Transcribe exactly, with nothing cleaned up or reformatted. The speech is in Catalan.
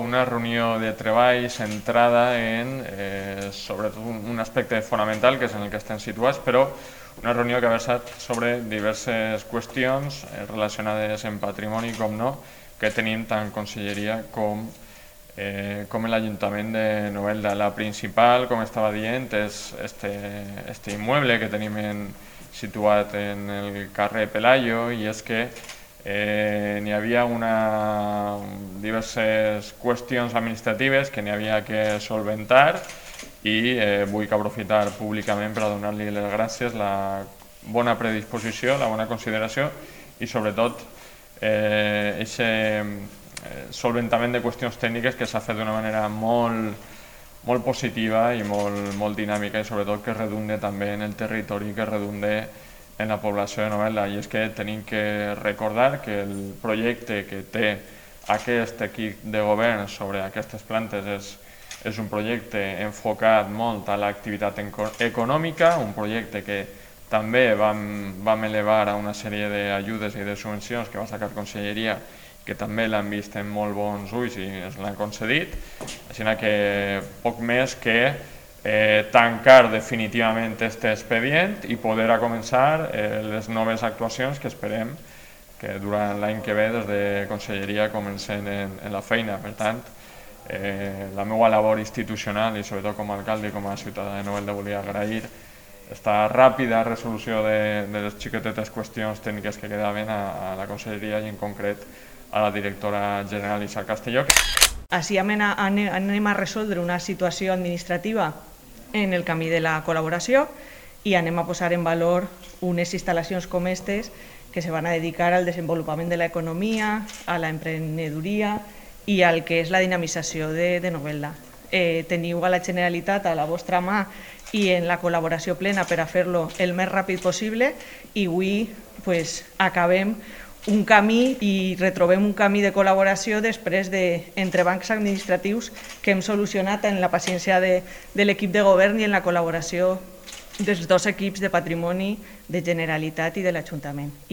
una reunió de treball centrada en, eh, sobretot, un aspecte fonamental, que és en el que estem situats, però una reunió que ha versat sobre diverses qüestions relacionades amb patrimoni, com no, que tenim tant Conselleria com, eh, com l'Ajuntament de Novelda. La principal, com estava dient, és este, este immoble que tenim en, situat en el carrer Pelayo, i és que eh, n'hi havia una, diverses qüestions administratives que n'hi havia que solventar, i eh, vull aprofitar públicament per a donar-li les gràcies, la bona predisposició, la bona consideració i sobretot aquest eh, solventament de qüestions tècniques que s'ha fet d'una manera molt, molt positiva i molt, molt dinàmica, i sobretot que redunde també en el territori, que redunde en la població de Novelda. I és que tenim que recordar que el projecte que té aquest equip de govern sobre aquestes plantes és és un projecte enfocat molt a l'activitat econòmica, un projecte que també vam, vam elevar a una sèrie d'ajudes i de subvencions que va sacar Conselleria, que també l'han vist amb molt bons ulls i ens l'han concedit, així que poc més que eh, tancar definitivament aquest expedient i poder a començar eh, les noves actuacions que esperem que durant l'any que ve des de Conselleria comencen en, en la feina. Per tant, Eh, la meva labor institucional i sobretot com a alcalde i com a ciutadà de Novelda volia agrair esta ràpida resolució de, de les xiquetetes qüestions tècniques que quedaven a, a la Conselleria i en concret a la directora general Isar Castelló. Així anem a, anem a resoldre una situació administrativa en el camí de la col·laboració i anem a posar en valor unes instal·lacions com aquestes que se van a dedicar al desenvolupament de l'economia, a l'emprenedoria i al que és la dinamització de, de Novelda. Eh, teniu a la Generalitat a la vostra mà i en la col·laboració plena per a fer-lo el més ràpid possible, i avui pues, acabem un camí i retrobem un camí de col·laboració després d'entrebancs administratius que hem solucionat en la paciència de, de l'equip de govern i en la col·laboració dels dos equips de patrimoni de Generalitat i de l'Ajuntament.